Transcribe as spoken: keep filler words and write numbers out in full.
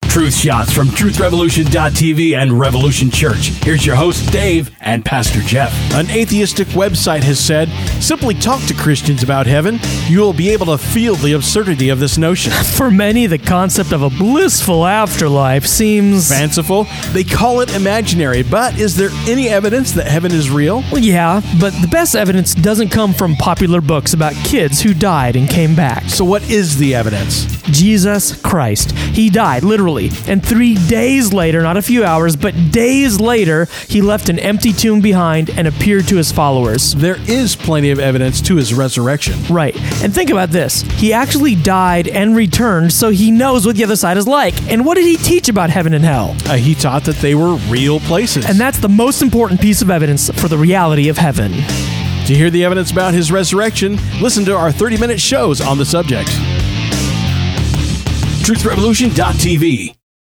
Truth shots from truth revolution dot t v and Revolution Church. Here's your host, Dave, and Pastor Jeff. An atheistic website has said, simply talk to Christians about heaven. You will be able to feel the absurdity of this notion. For many, the concept of a blissful afterlife seems fanciful. They call it imaginary, but is there any evidence that heaven is real? Well, yeah, but the best evidence doesn't come from popular books about kids who died and came back. So what is the evidence? Jesus Christ. He died, literally. And three days later, not a few hours, but days later, he left an empty tomb behind and appeared to his followers. There is plenty of evidence to his resurrection. Right. And think about this. He actually died and returned, so he knows what the other side is like. And what did he teach about heaven and hell? Uh, he taught that they were real places. And that's the most important piece of evidence for the reality of heaven. To hear the evidence about his resurrection, listen to our thirty-minute shows on the subject. truth revolution dot t v